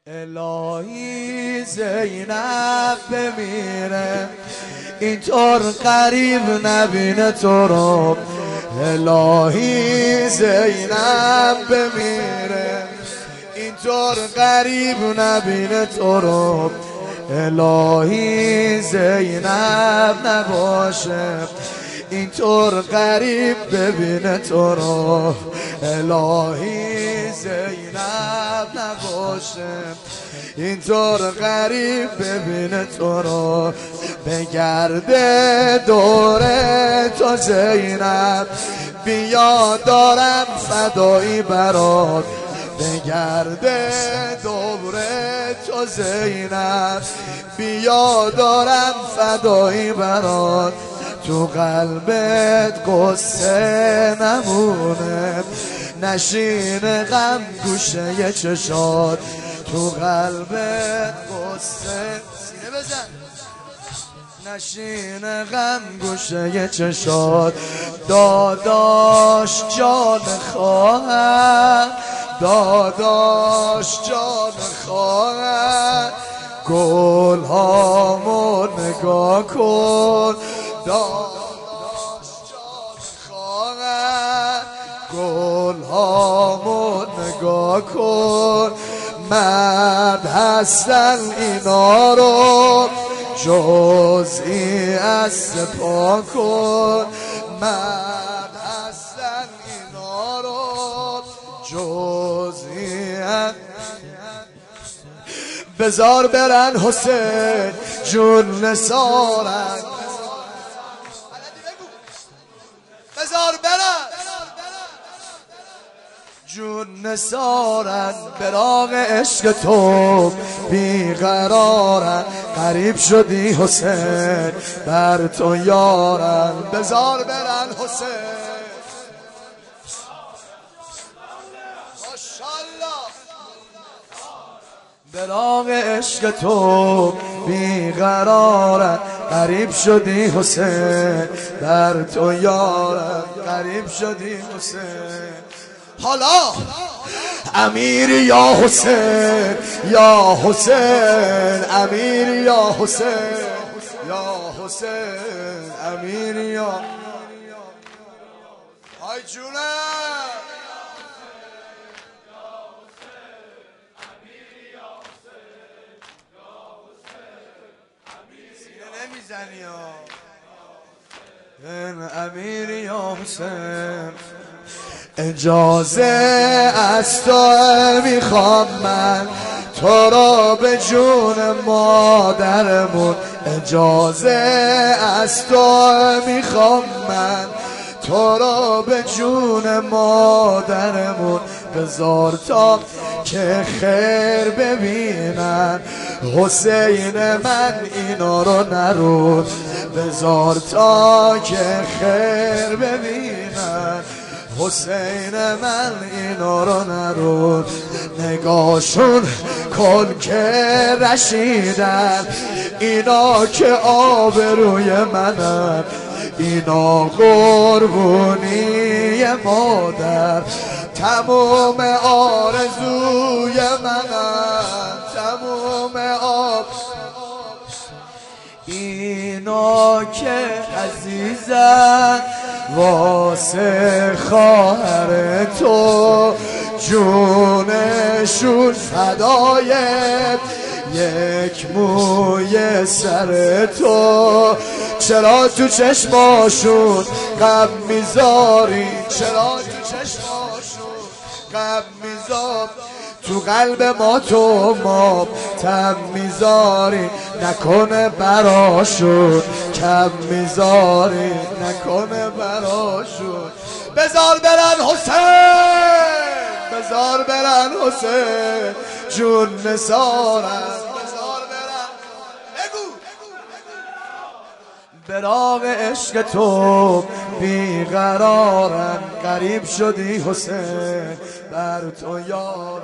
الهی زینب بمیره اینطور قریب نبینه تو رو. الهی زینب بمیره اینطور قریب نبینه تو رو. الهی زینب نباشه اینطور قریب ببینه تو رو. الهی زینب نباشه اینطور قریب ببینه تو رو. بگرده دوره تو زینب بیا دارم فدایی برات. بگرده دوره تو زینب بیا دارم فدایی برات. تو قلبت قصه نمونه نشین غم گوشه چشات. تو قلبت قصه سینه بزن نشین غم گوشه چشات. داداش جان خواهر داداش جان خواهر گل هامو نگاه کن. داداش جان خواهر گل هامو نگاه کن. مرد هستن اینا رو جزئی از سپاه کن. مرد هستن اینا رو جزئی از بزار برن حسین جون نثارن. بزار برن جون نثارن براق عشق تو بیقرارن. غریب شدی حسین بر تو یارن. بزار برن حسین ماشاءالله براق عشق تو بیقرارن. غریب شدی حسین بر تو یارن. غریب شدی حسین. حالا امیر یا حسین یا حسین امیر یا حسین یا حسین امیر یا های جونه سینه نمیزنی یا امیر یا حسین. اجازه از تو میخوام من تو را به جون مادرمون. اجازه از تو میخوام من تو را به جون مادرمون. بذار تا که خیر ببینن حسین من اینا رو نرود. بذار تا که خیر ببینن حسین من اینا رو نرود. نگاشون کن که رشیدن اینا که آبروی منن. اینا قربونی مادر تموم آرزوی منن. تموم اینا که عزیزن واسه خواهر تو جونشون فدای یک موی سر تو. چرا تو چشماشون غم میذاری؟ چرا تو چشماشون غم میذاری؟ تو قلب ما تو ما تم میذاری نکنه براشون کم میذاری نکنه براشون. بزار برن حسین بزار برن حسین جون نثارن. بزار برن بگو براق عشق تو بیقرارن. غریب شدی حسین بر تو یارن.